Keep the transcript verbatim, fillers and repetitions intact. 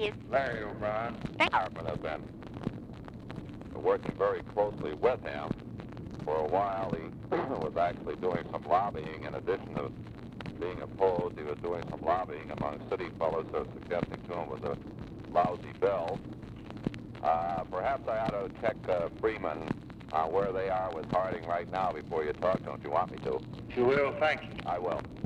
is... Larry O'Brien. Hartman have been working very closely with him. For a while, he was actually doing some lobbying. In addition to being opposed, he was doing some lobbying among city fellows, so suggesting to him was a lousy bill. Uh, perhaps I ought to check uh, Freeman on where they are with Harding right now before you talk. Don't you want me to? You will, thank you. I will.